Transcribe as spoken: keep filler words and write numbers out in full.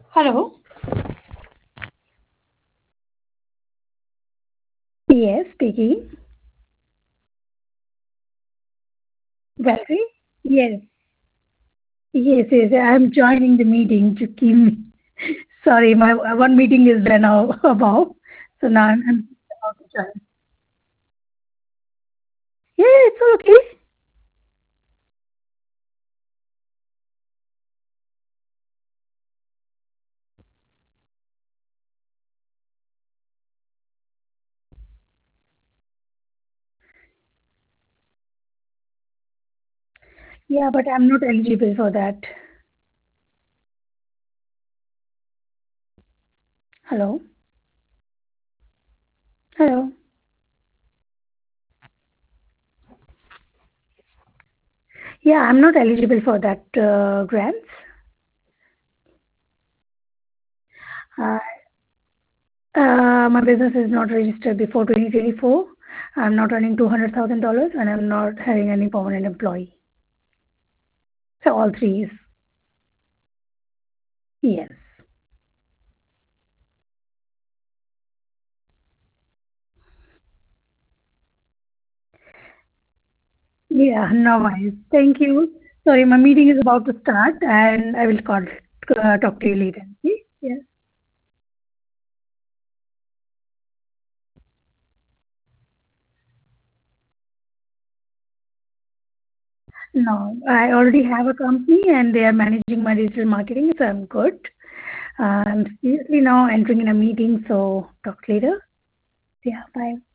Hello. Yes, speaking. Valerie? Yes. Yes, yes. I'm joining the meeting to keep me. Sorry, my one meeting is there now above. So now I'm, I'm about to join. Yeah, it's okay. Yeah, but I'm not eligible for that. Hello? Hello? Yeah, I'm not eligible for that uh, grants. Uh, uh, my business is not registered before twenty twenty-four. I'm not earning two hundred thousand dollars and I'm not having any permanent employee. So all three is yes. Yeah, no worries. Thank you. Sorry, my meeting is about to start, and I will call, uh, talk to you later. Okay? Yeah. No, I already have a company, and they are managing my digital marketing, so I'm good. Uh, I'm seriously now entering in a meeting, so talk later. Yeah, bye.